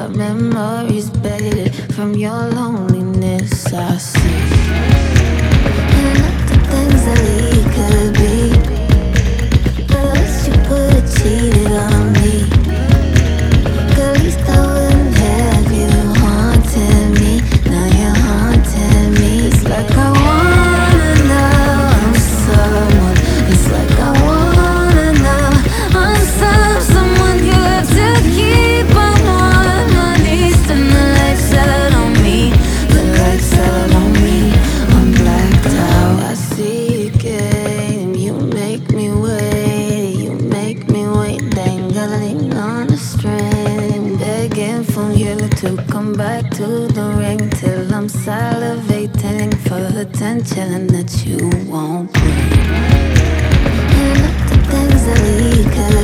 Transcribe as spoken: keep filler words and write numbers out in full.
What memories bedded from your loneliness I see. And not the things that we could be, but at least you could have cheated on me. At least I wouldn't have you haunting me. Now you're haunting me. It's like I wanna know I'm someone. It's like I wanna know I'm some someone you have to keep. I'm on my knees and the lights out on me. The lights out on me. I'm blacked out. I see you again. You make me wait. You make me wait. Dangling on a string, begging for you to come back to the ring till I'm salivating for attention that you won't bring. And not the things that we could